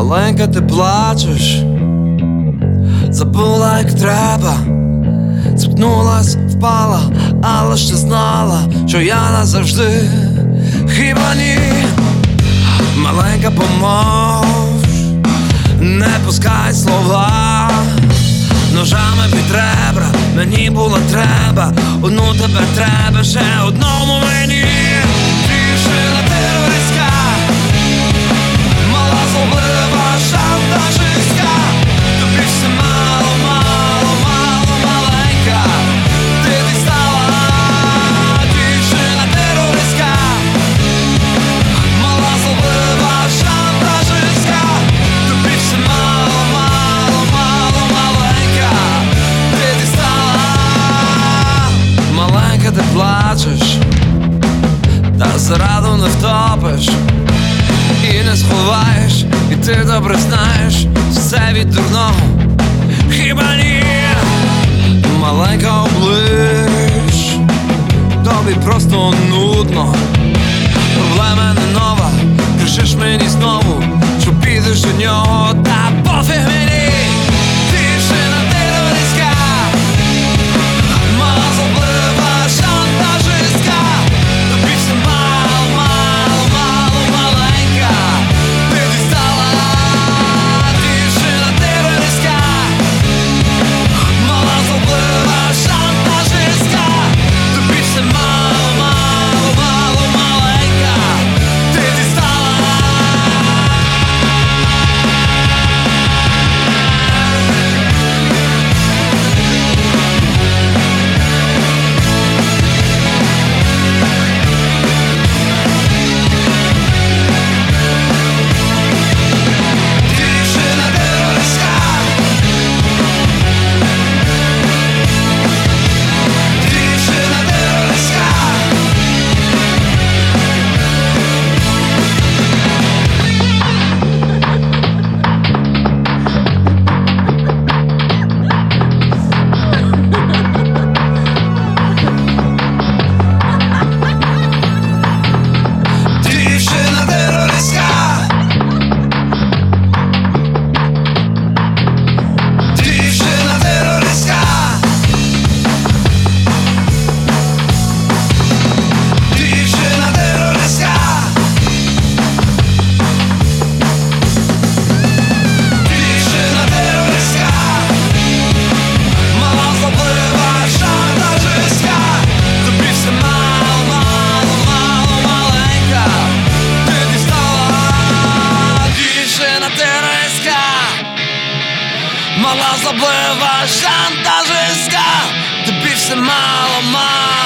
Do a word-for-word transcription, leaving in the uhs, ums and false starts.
Маленька, ти плачеш, забула, як треба, спіткнулась, впала, але ж ти знала, що я назавжди. Хіба ні? Маленька, помовч, не пускай слова ножами під ребра. Мені було треба, одну тебе треба, ще одному мені. Дівчина терористка, мала, злоблива, шантажистка. Тобі все мало, мало, мало, маленька, ти дістала. Дівчина терористка, мала, злоблива, шантажистка. Тобі все мало, мало, мало, маленька, ти дістала. Маленька, ти плачеш, та зраду не втопиш і не сховаєш, і ти добре знаєш, все від дурного. Хіба ні? Маленька, оближ, тобі просто нудно. Проблема не нова, кричиш мені знову, що підеш до нього, та пофіг мені. Дівчина терористка, мала, злоблива, шантажистка. Тобі все мало, мало, мало, маленька, ти дістала. Дівчина терористка, мала, злоблива, шантажистка. Тобі все мало, мало, мало, маленька, ти дістала. Дівчина терористка, дівчина терористка. Дівчина терористка, дівчина терористка, дівчина терористка, дівчина терористка, мала, злоблива, шантажистка. Тобі все мало, мало, мало, маленька, ти дістала. Дівчина терористка, мала, злоблива, шантажистка. Тобі все мало, мало.